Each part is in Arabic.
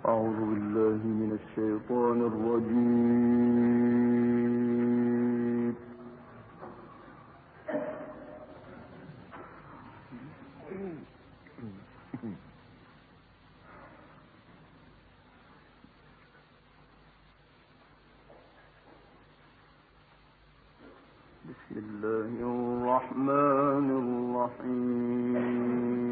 أعوذ بالله من الشيطان الرجيم. بسم الله الرحمن الرحيم.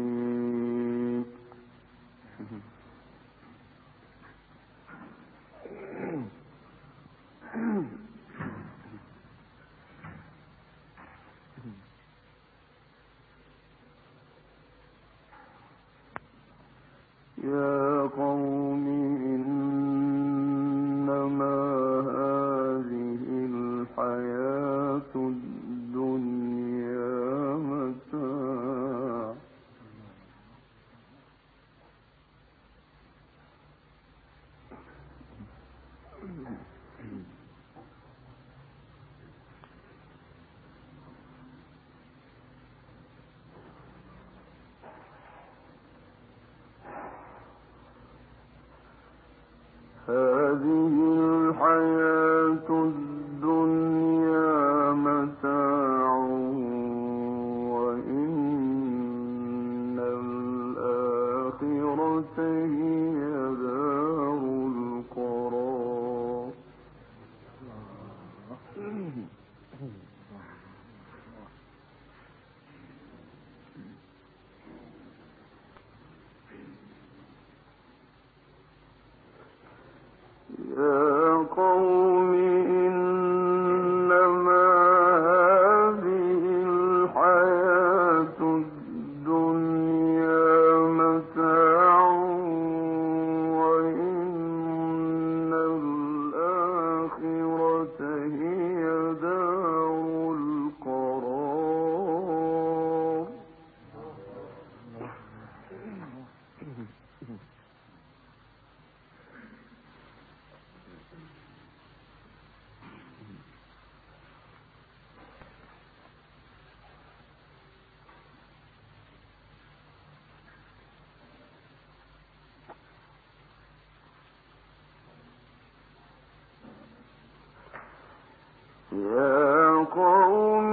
يا قوم إنما هذه الحياة الدنيا متاع هذه الحياة الدنيا متاع وإن الآخرة هي دار القرار. يا قوم إنما هذه الحياة الدنيا متاع وإن الآخرة هي دار القرار. يا قوم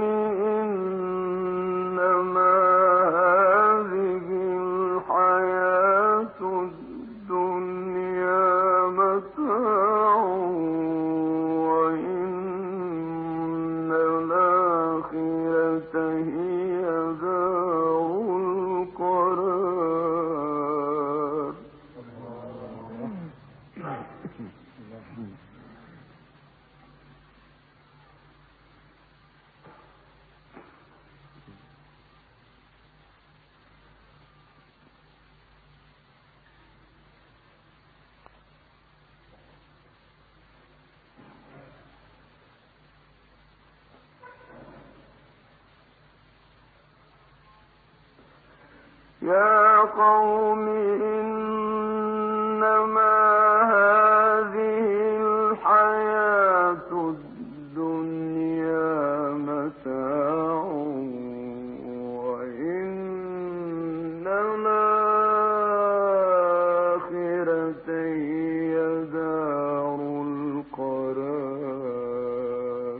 إنما هذه الحياة الدنيا متاع وإن الآخرة هي دار القرار. يا قوم إنما هذه الحياة الدنيا متاع وإن الآخرة هي دار القرار.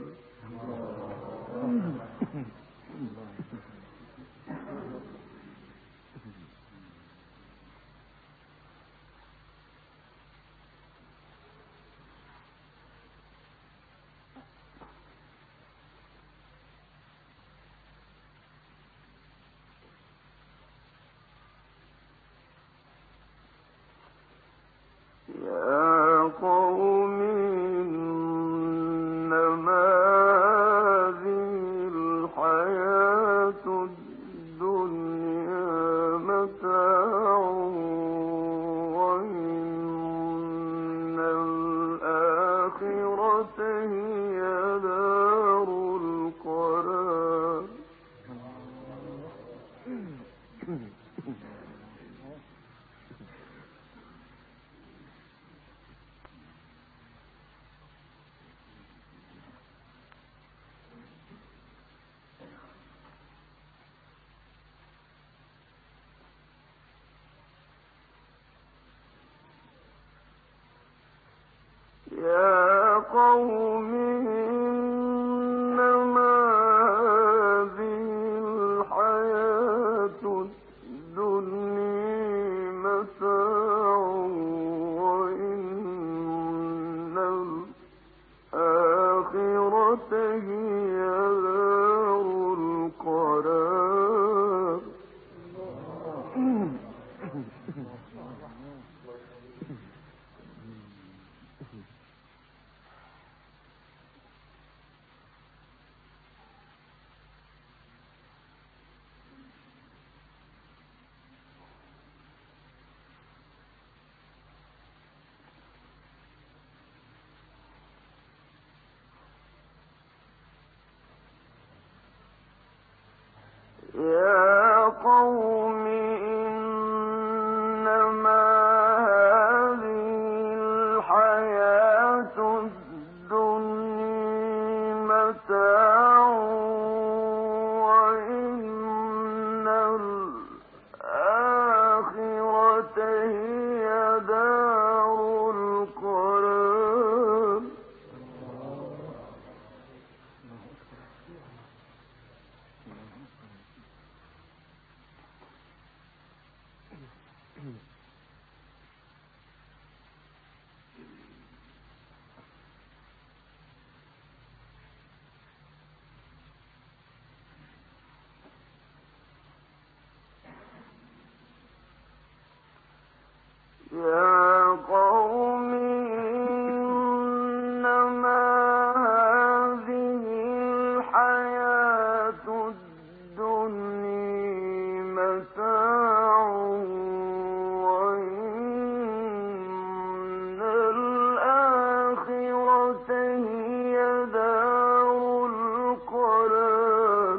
يا قوم إنما هذه الحياة الدنيا متاع وإن الآخرة هي دار القرار. يا قوم إنما هذه الحياة الدنيا متاع وإن الآخرة هي دار القرار.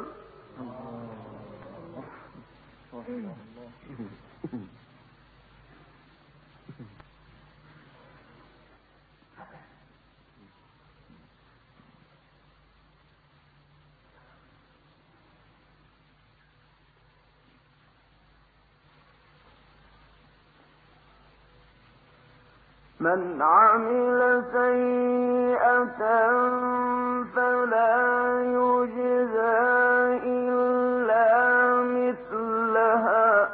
من عمل سيئة فلا يجزى إلا مثلها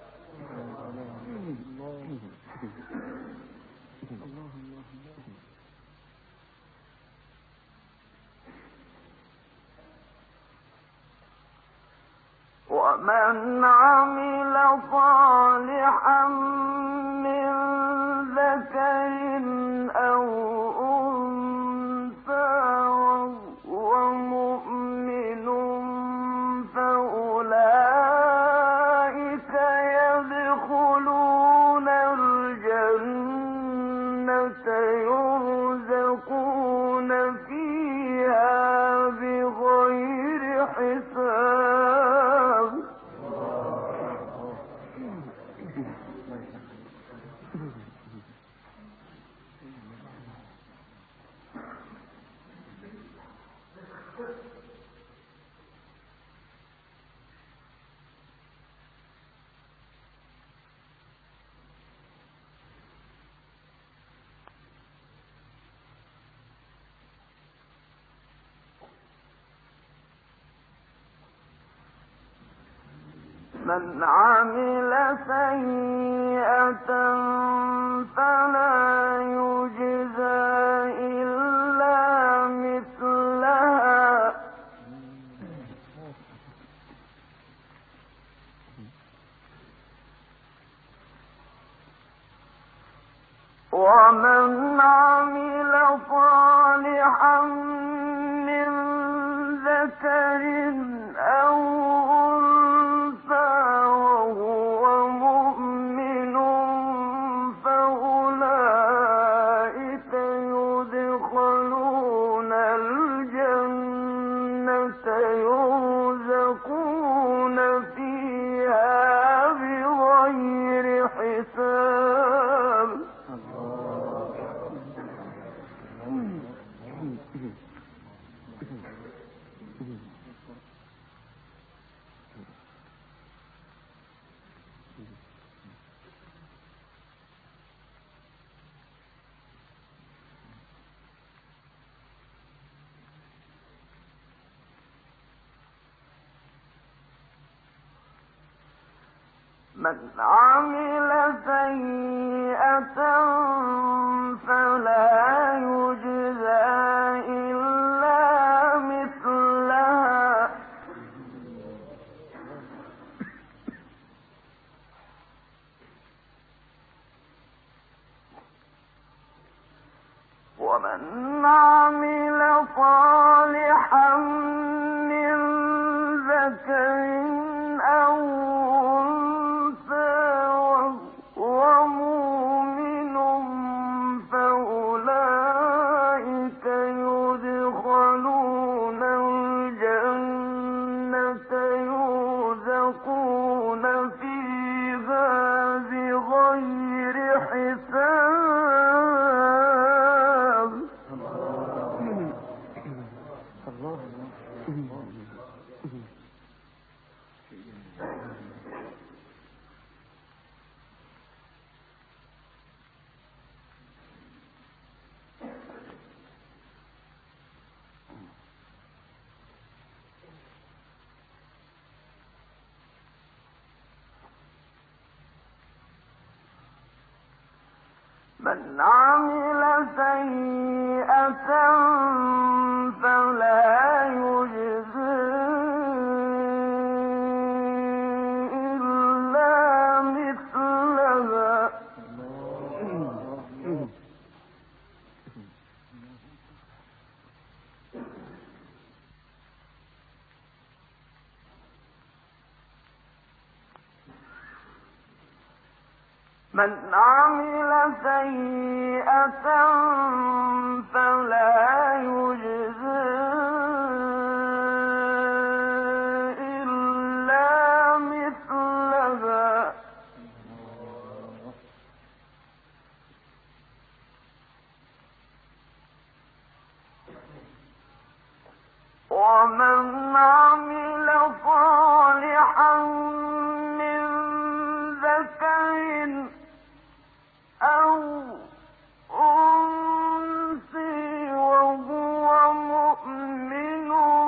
ومن عمل صالحا من ذكر أو أنثى وهو مؤمن فأولئك يدخلون الجنة يرزقون فيها بغير حساب. من عمل سيئة فلا يجزى إلا مثلها ومن عمل صالحا من ذكر أو أنثى وهو مؤمن فأولئك يدخلون الجنة يرزقون فيها بغير حساب. من عمل سيئة فلا يجزى إلا مثلها ومن عمل صالحا من ذكر أو أنثى وهو مؤمن فأولئك يدخلون الجنة يرزقون فيها بغير حساب. من عمل سيئة فلا يجزى إلا مثلها من عمل سيئة فلا يجزى إلا مثلها ومن عمل صالحا من ذكر أو أنثى وهو مؤمن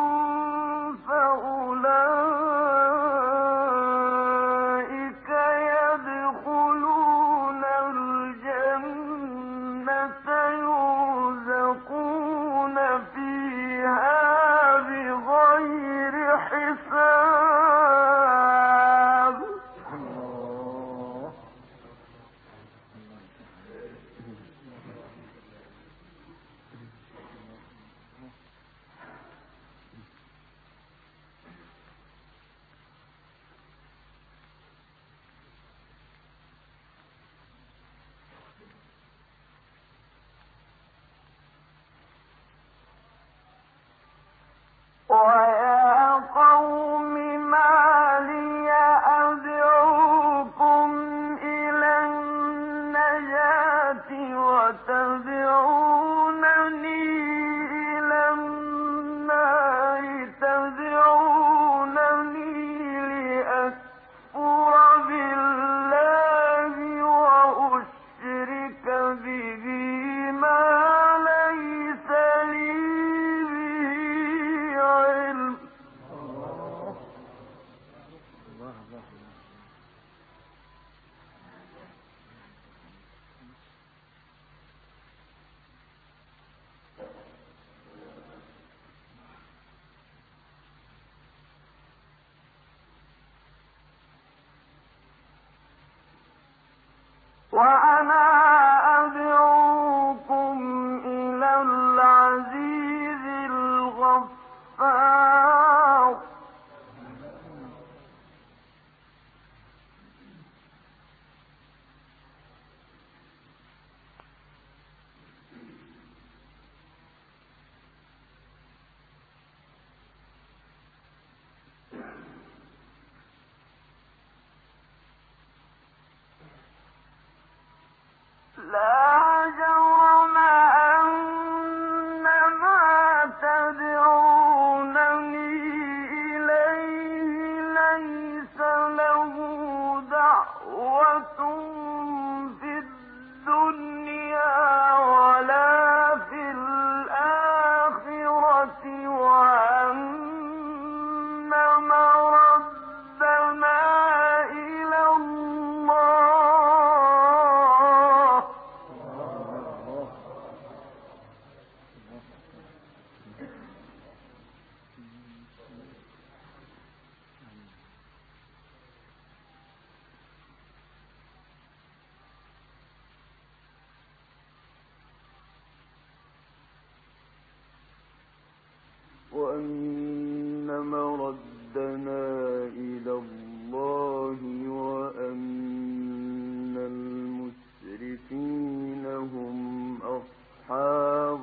فأولئك يدخلون الجنة يرزقون فيها بغير حساب. ويا قوم ما لي أدعوكم إلى النجاة وتدعونني إلى النار تدعونني لأكفر بالله وأشرك به ما ليس لي علم. وأنا أدعوكم إلى العزيز الغفار لا جرم أن ما تدعونني إليه ليس له دعوة في الدنيا ولا في الآخرة وأن مردنا إلى الله. وأن مردنا إلى الله وأن المسرفين هم أصحاب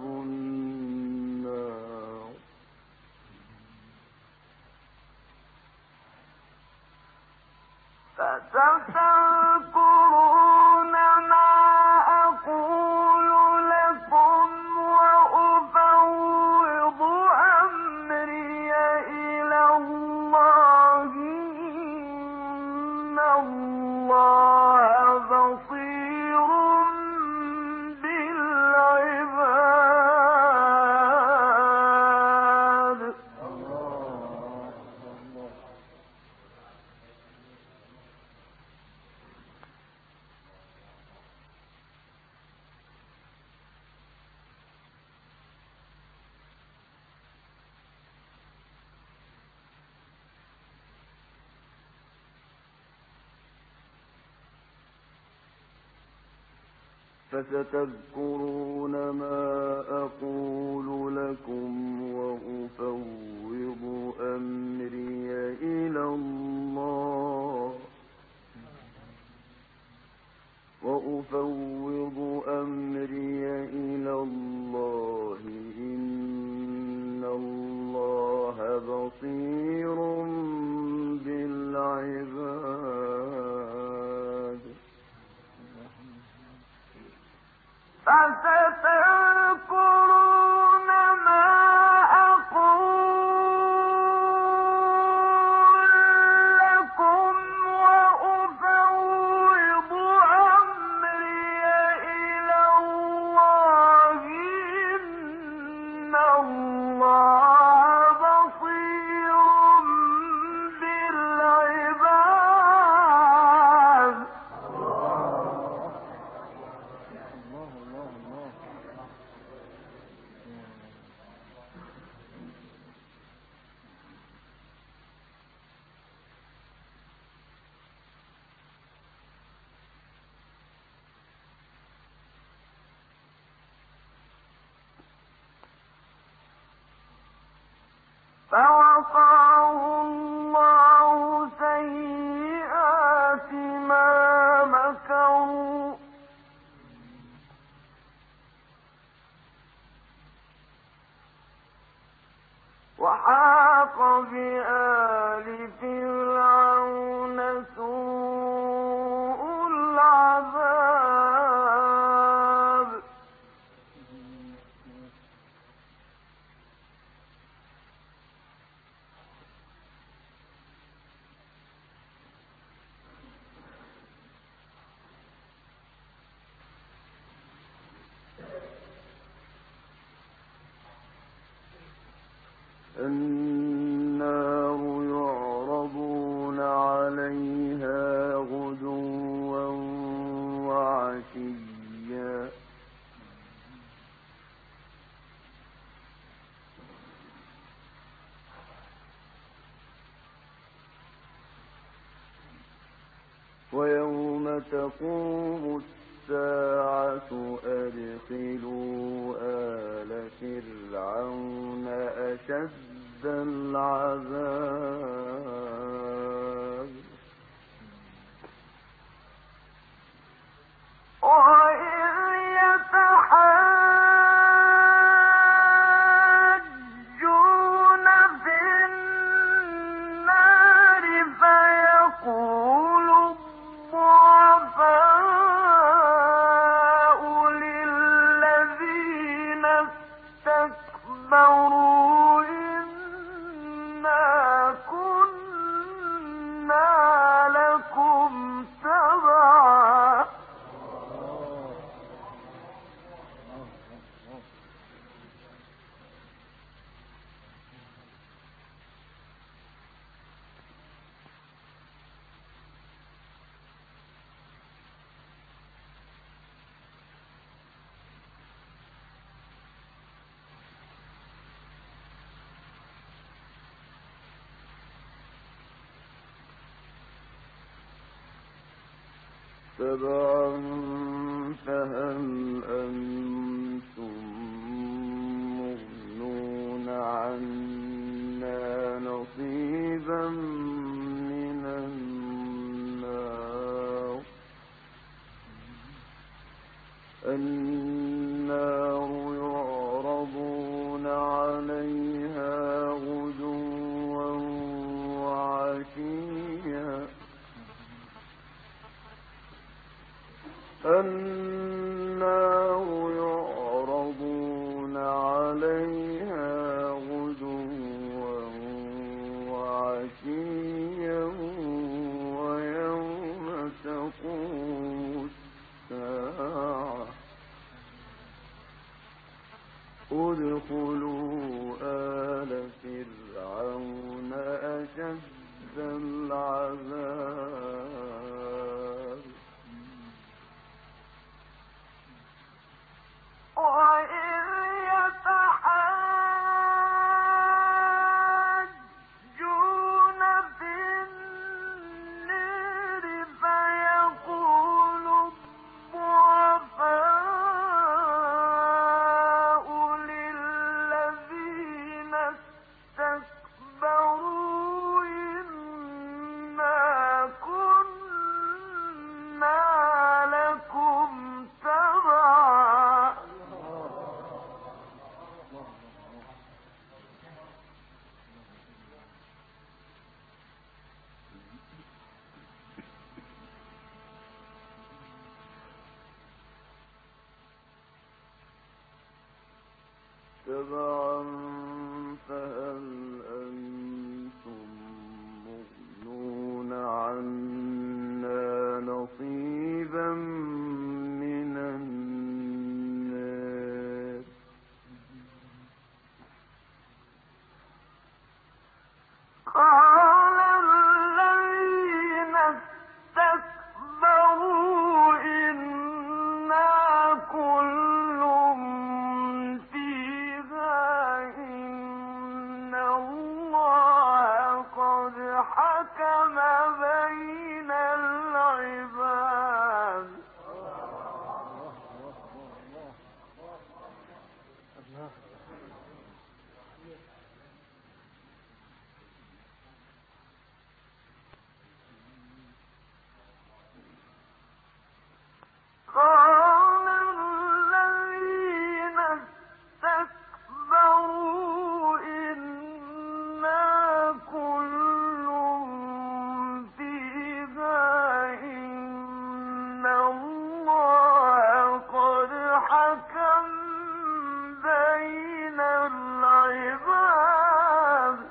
النار. فستذكرون ما أقول لكم وأفوض أمري إلى الله إن الله بصير بالعباد. فستذكرون ما أقول لكم وأفوض أمري إلى الله إن الله بصير بالعباد. فستذكرون ما أقول لكم وأفوض أمري إلى الله إن الله بصير بالعباد. فوقاه الله سيئات ما مكروا وحاق بآل فرعون سوء العذاب. النار يعرضون عليها غدوا وعشيا ويوم تقوم الساعة أدخلوا آل فرعون أشد العذاب. وإذ يتحاجون في النار فيقول الضعفاء للذين استكبروا إنا كنا لكم تبعا. تبعا فهل أنتم مغنون عنا نصيبا من النار. النار يعرضون عليها غدوا وعشيا النار يعرضون عليها غدوا وعشيا ويوم تقوم الساعة ادخلوا آل فرعون أشد العذاب. وإذ يتحاجون في النار فيقول الضعفاء تبعا فهل أنتم مغنون عنا نصيبا من النار قال الذين استكبروا إنا كل فيها إن الله قد حكم بين العباد قال الذين استكبروا إنا كل فيها إن الله قد حكم بين العباد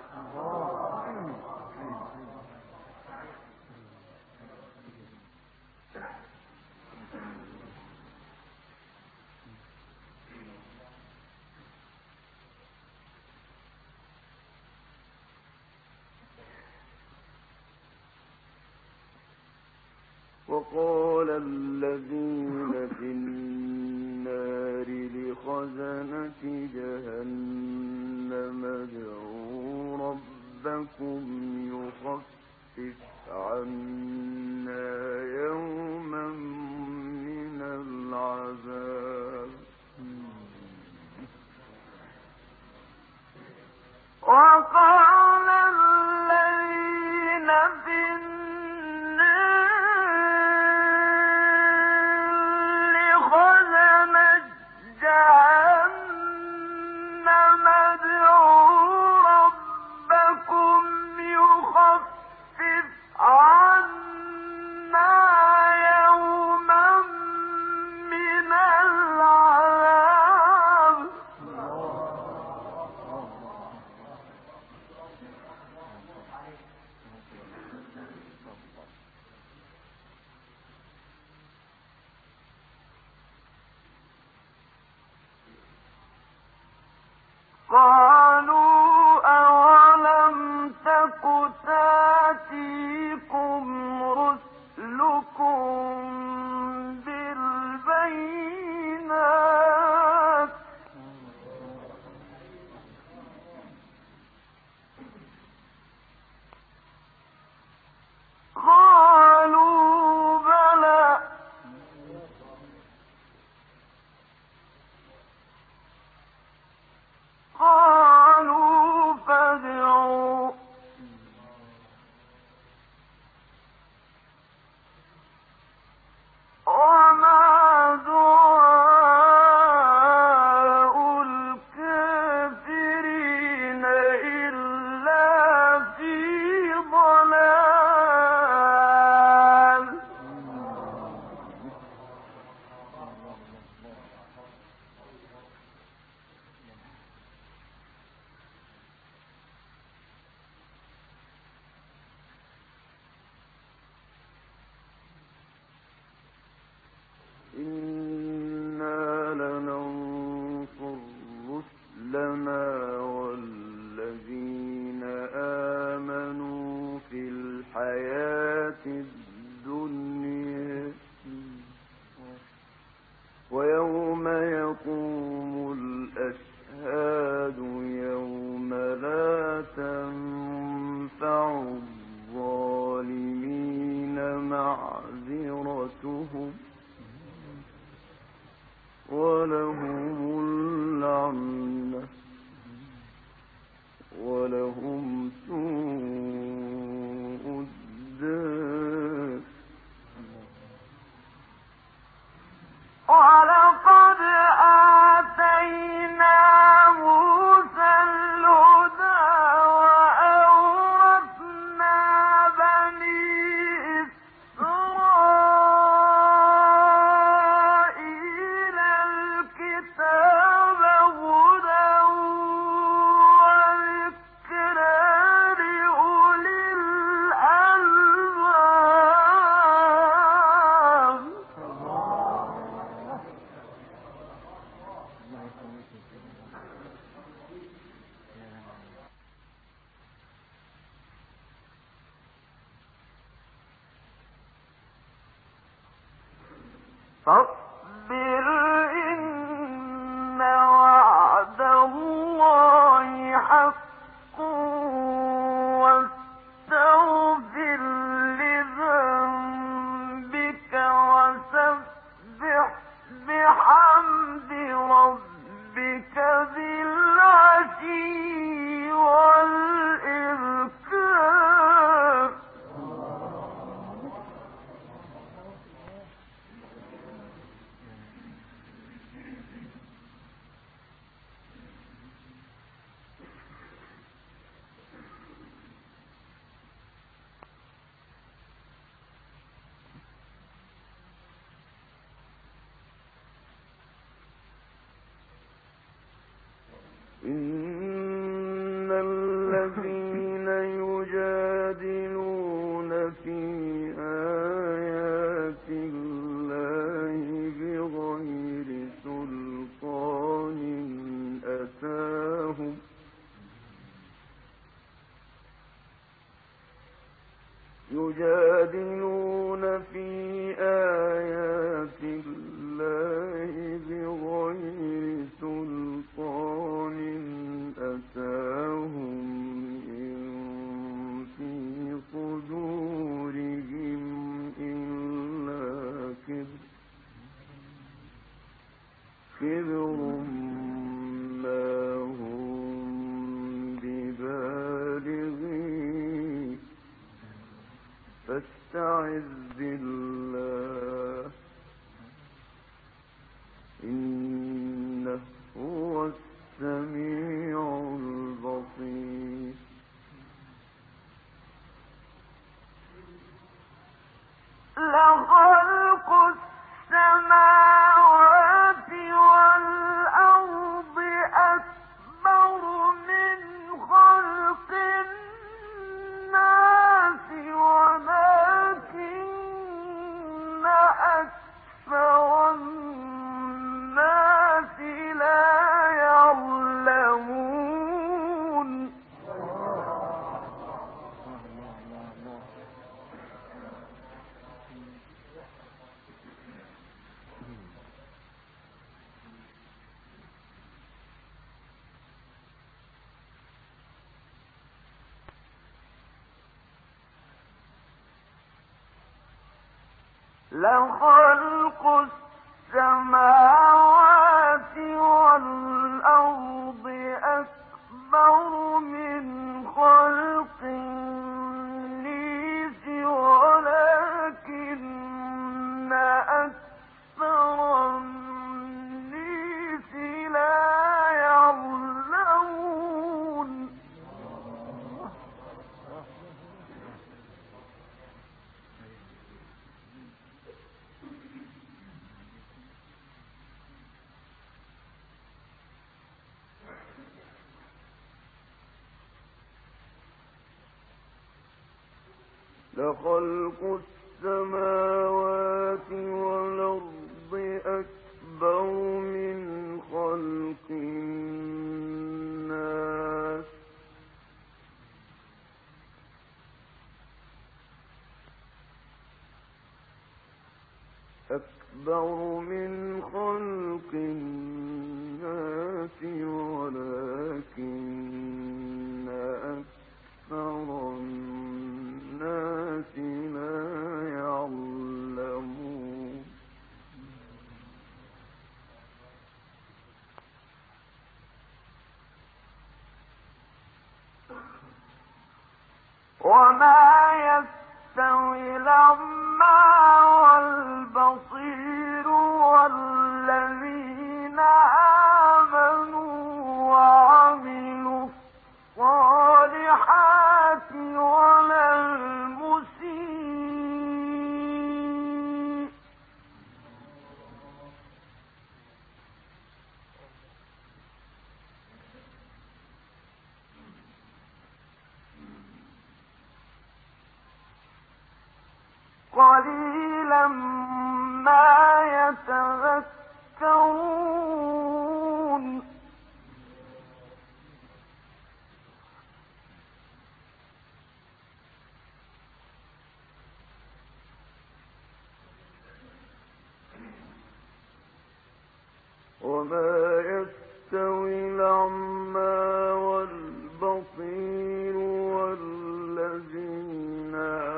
وقال الذين في النار لخزنة جهنم ادعوا ربكم يخفف عنا يوما من العذاب وقال الذين في قالوا أولم تك تأتيكم رسلكم بالبينات قالوا بلى قالوا فادعوا وما دعاء الكافرين إلا في ضلال إنا لننصر رسلنا والذين آمنوا في الحياة الدنيا ويوم يقوم الأشهاد يوم لا تنفع الظالمين معذرتهم ولهم اللعنة ولهم سوء الدار ولقد آتينا موسى الهدى وأورثنا بني إسرائيل الكتاب هدى فاصبر إن وعد الله حق واستغفر لذنبك وسبح بحمد ربك بالعشي والإبكار. إن الذين يجادلون في آيات الله بغير سلطان أتاهم يجادلون في آيات الله بغير سلطان أتاهم إن في صدورهم إلا كبر ما هم ببالغيه فاستعذ بالله إنه هو السميع البصير. لخلق السماوات والأرض أكبر من خلق الناس ولكن أكثر الناس لا يعلمون. لخلق السماوات والأرض أكبر من خلق الناس ولكن أكثر الناس لا يعلمون. لخلق السماوات والأرض أكبر من خلق الناس ولكن أكثر الناس لا يعلمون. وما يستوي الأعمى والبصير والذين آمنوا وعملوا الصالحات ولا المسيء. قليلا ما يتذكرون. وما يستوي الأعمى والبصير والذين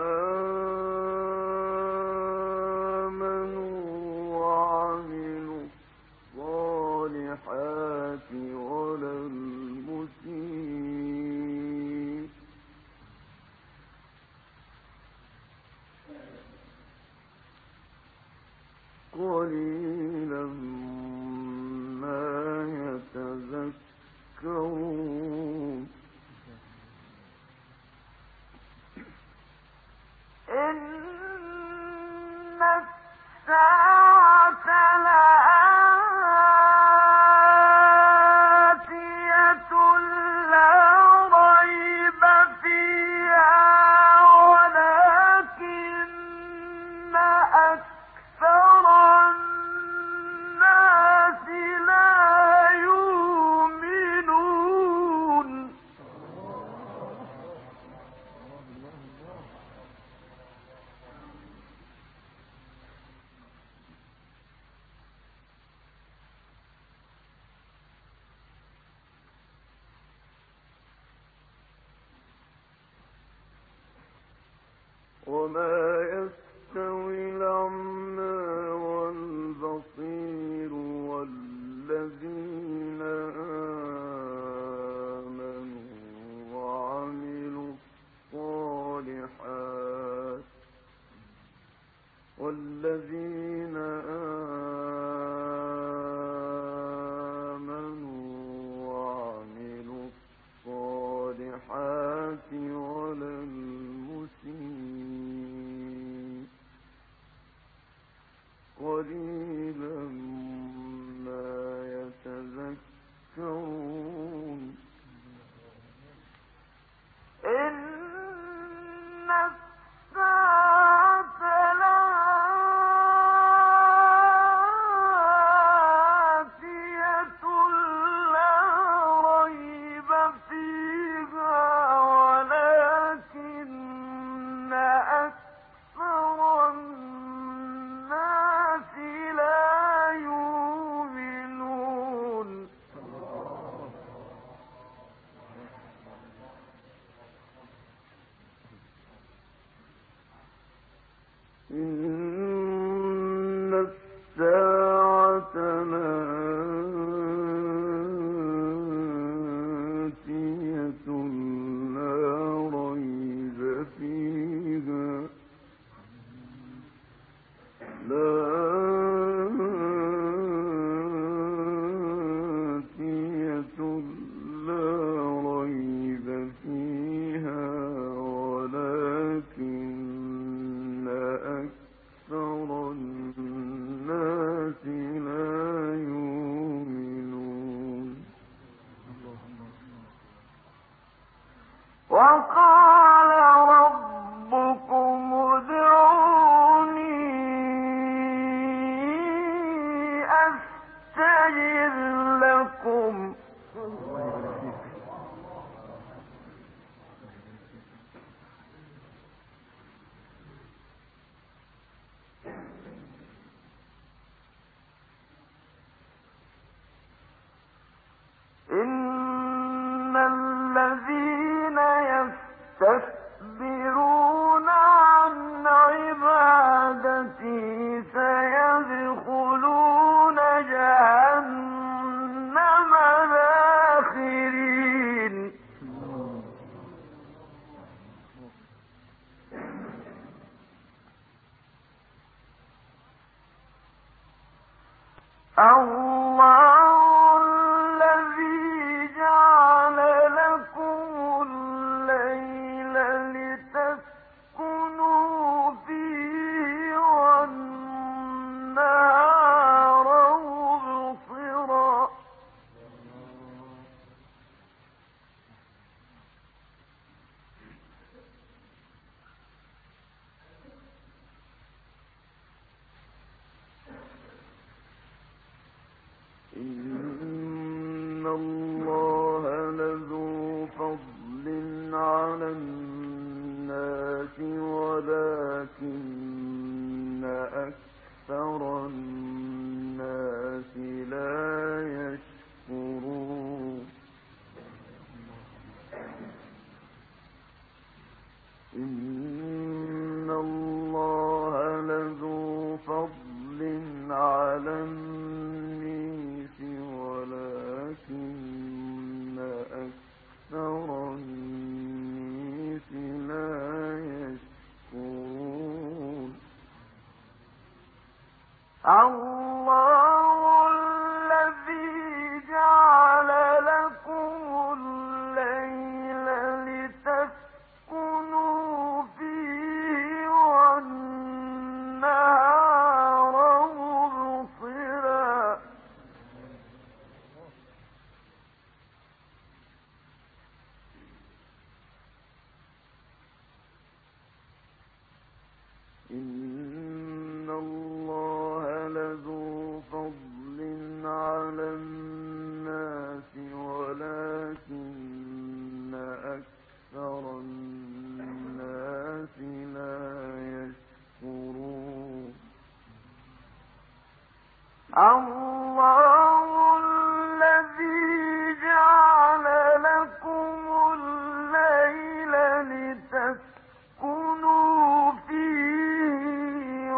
آمنوا وعملوا الصالحات ولا المسيء قليلا ما يتذكرون إن الساعة لآتية لا ريب فيها ولكن أكثر الناس لا يؤمنون وما يستوي الأعمى والبصير والذين آمنوا وعملوا الصالحات والذين آمنوا وعملوا الصالحات ولا المسيء قليلا ما يتذكرون إن الساعة لآتية لا ريب فيها ولكن أكثر الناس لا يؤمنون إن الساعة لآتية لا ريب فيها لآتية لا ريب فيها ولكن أكثر الناس لا يؤمنون وقال ربكم ادعوني أستجب لكم إن الذين يستكبرون عن عبادتي سيدخلون جهنم داخرين الله الذي جعل لكم الليل لتسكنوا فيه والنهار مبصرا إن الله لذو فضل على الناس ولكن أكثر الناس لا الله الذي جعل لكم الليل لتسكنوا فيه والنهار مبصرا إن الله لذو فضل على الناس ولكن أكثر الناس لا يشكرون الله الذي جعل لكم الليل لتسكنوا فيه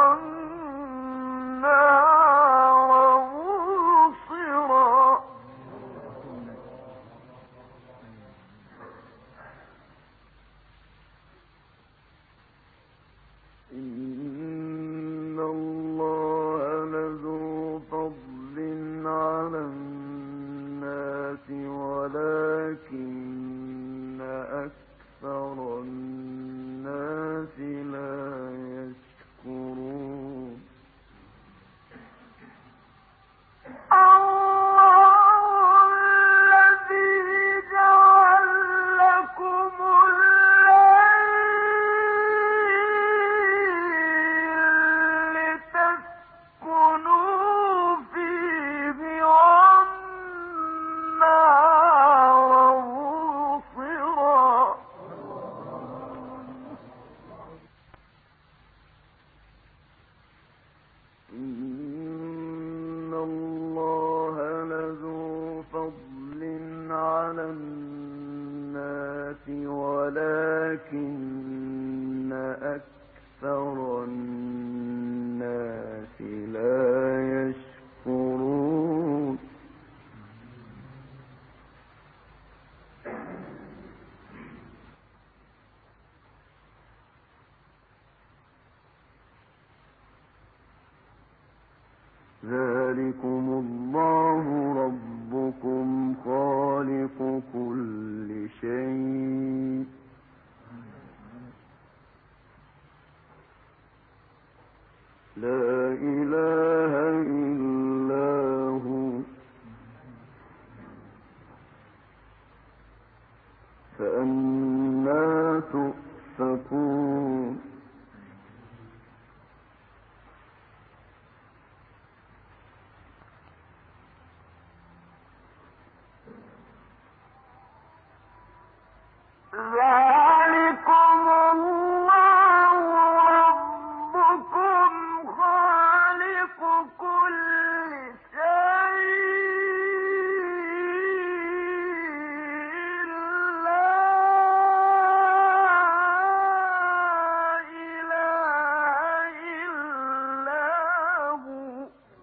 والنهار مبصرا إن الله لذو فضل على الناس ولكن أكثر الناس لا يشكرون الله الذي جعل لكم الليل لتسكنوا فيه والنهار مبصرا إن الله لذو فضل على الناس ولكن أكثر الناس لا يشكرون ذلكم الله ربكم خالق كل شيء لا إله إلا هو فأنى تؤفكون ذلكم الله ربكم خالق كل شيء لا إله إلا هو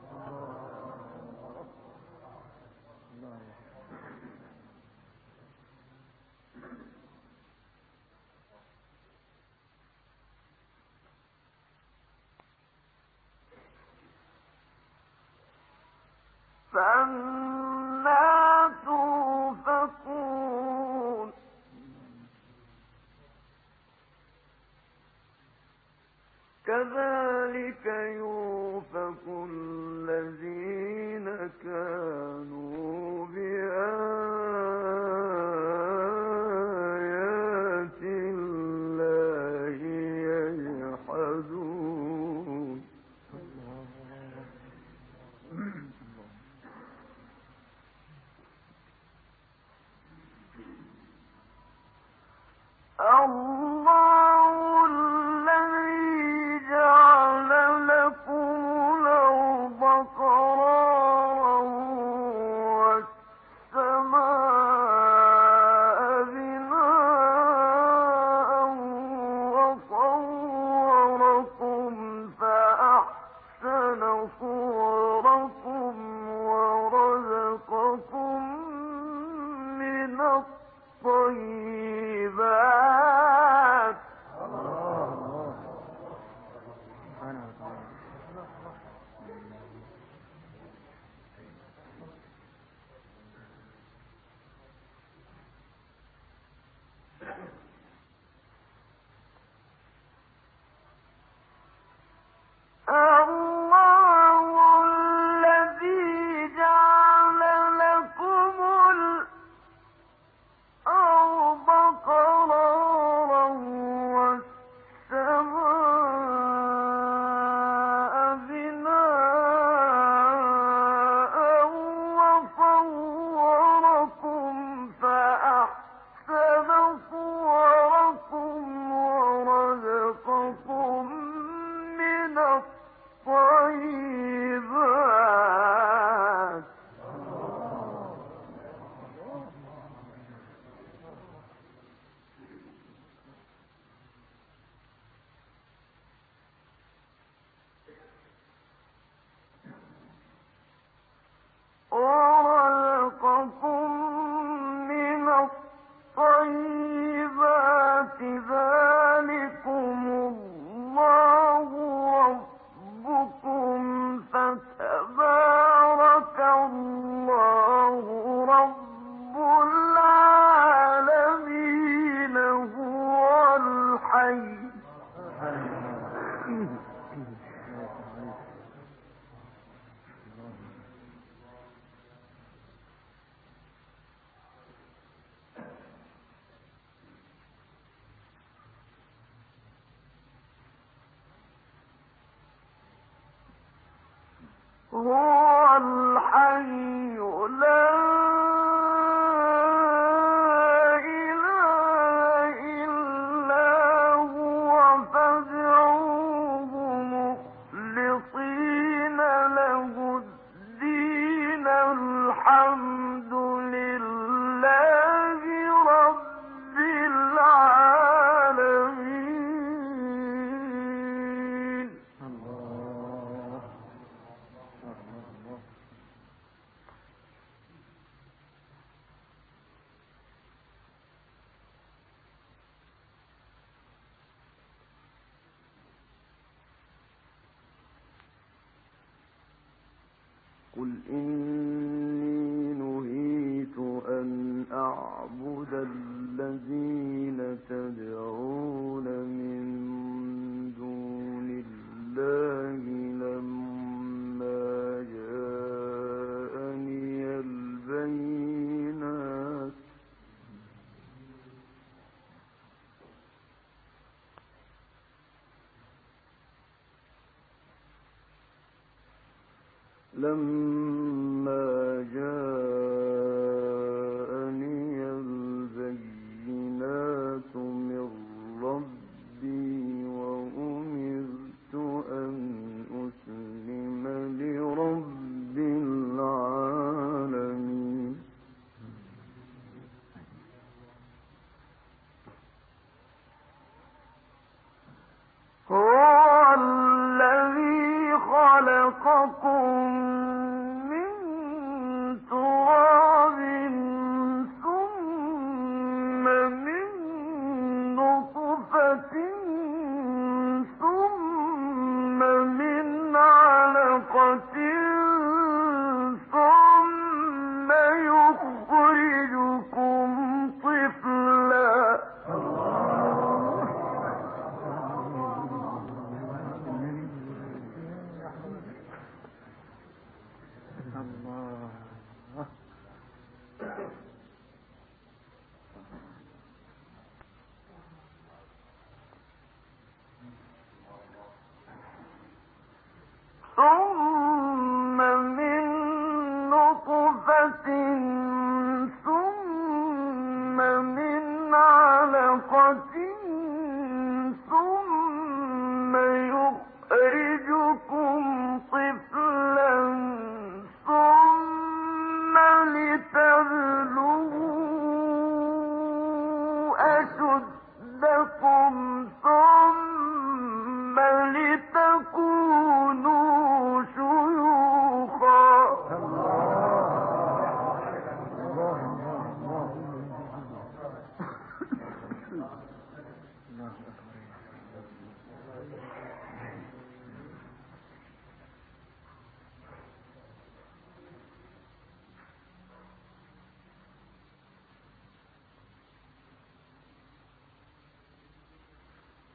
فأنى تؤفكون كذلك يؤفك الذين كانوا بآيات الله يجحدون الله الذي جعل لكم الأرض قرارا والسماء بناء وصوركم فأحسن صوركم ورزقكم من الطيبات هو الحي لا إله إلا هو فادعوه مخلصين له الدين الحمد لله رب العالمين. قل إني نهيت أن أعبد الذين تدعون من دون الله لما جاءني البينات من ربي وأمرت أن أسلم لرب العالمين. هو الذي خلقكم من تراب ثم من نطفة ثم من علقة ثم يخرجكم طفلا. ثم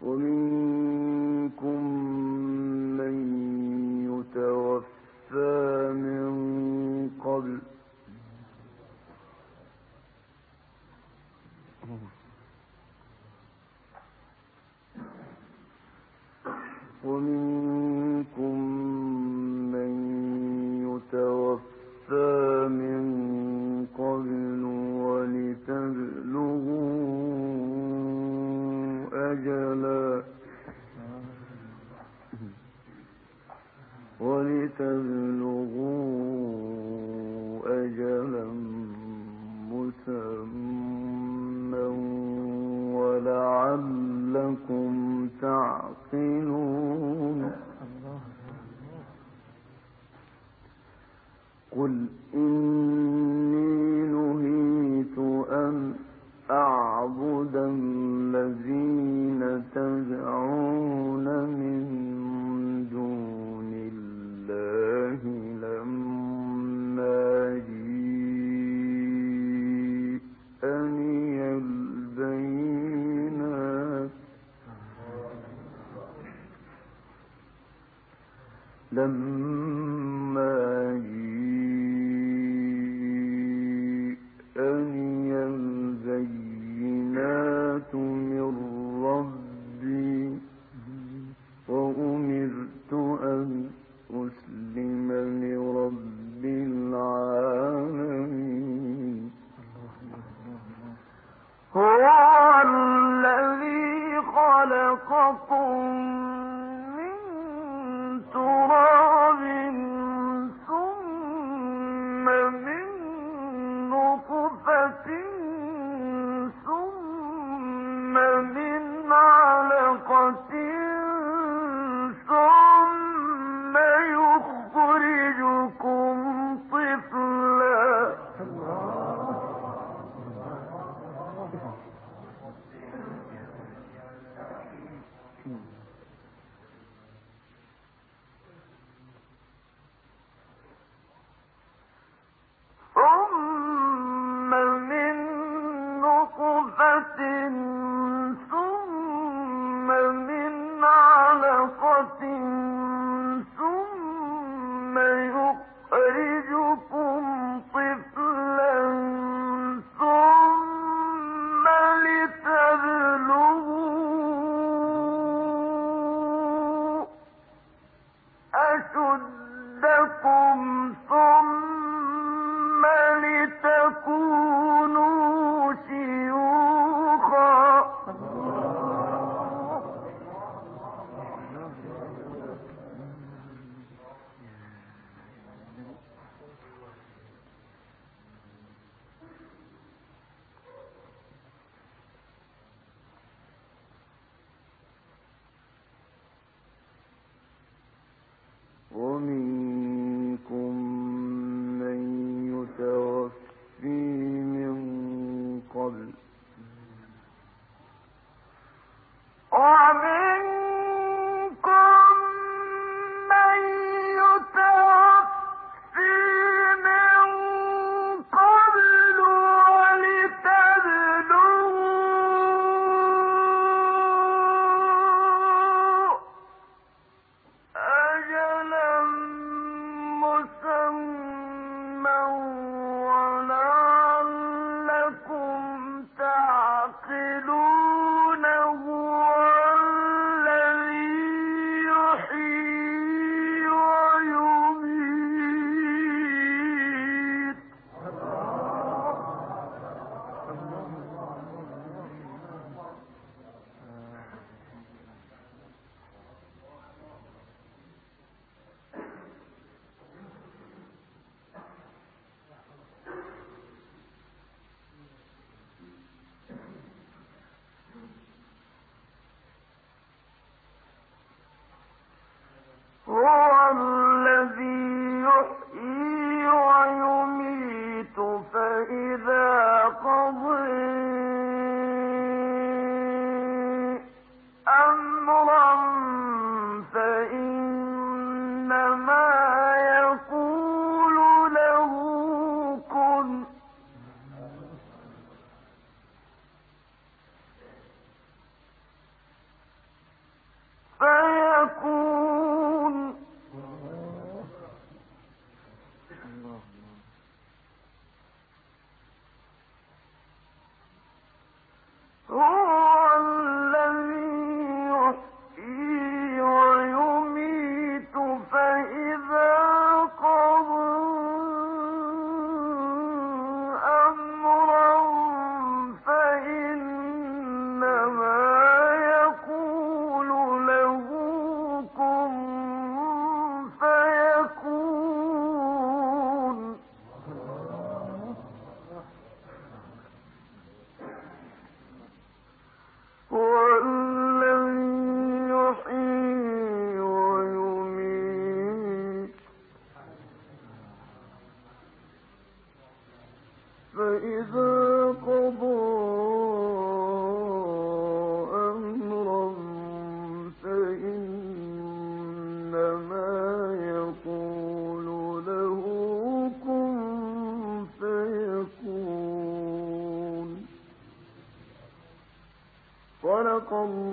ومنكم من يتوفى من قبل ولتبلغوا أجلا مسمى ولعلكم تعقلون قل إني نهيت أن أعبد الذين تدعون من دون الله لما جيءني البينات من ربي وأمرت أن أسلم لرب العالمين هو الذي خلقكم من تراب ثم من نطفة ثم من علقة ثم يخرجكم طفلا ثم من نطفة ثم من علقة ثم يخرجكم طفلا ثم لتبلغوا أشدكم ثم لتكونوا شيوخا ومنكم من يتوفي من قبل ومنكم من يتوفي من قبل ولتبلغوا أجلا مسمى ولعلكم تعقلون هو الذي يحيي ويميت هو الذي يحيي ويميت فإذا قضى أمرا فإنما يقول له كن الله